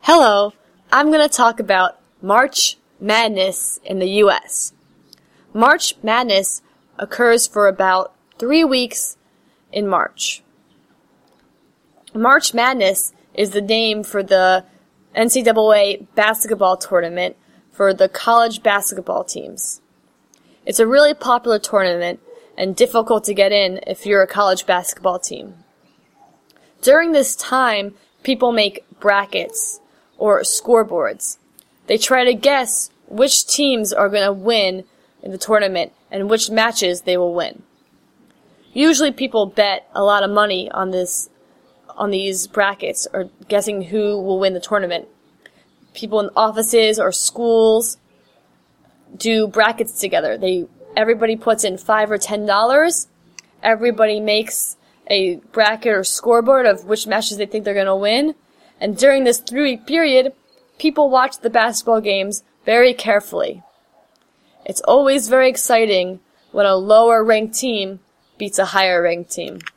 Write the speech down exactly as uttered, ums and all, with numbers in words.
Hello, I'm going to talk about March Madness in the U S March Madness occurs for about three weeks in March. March Madness is the name for the N C double A basketball tournament for the college basketball teams. It's a really popular tournament and difficult to get in if you're a college basketball team. During this time, people make brackets or scoreboards. They try to guess which teams are going to win in the tournament and which matches they will win. Usually people bet a lot of money on this on these brackets or guessing who will win the tournament. People in offices or schools do brackets together. They everybody puts in five or ten dollars. Everybody makes a bracket or scoreboard of which matches they think they're going to win. And during this three-week period, people watch the basketball games very carefully. It's always very exciting when a lower-ranked team beats a higher-ranked team.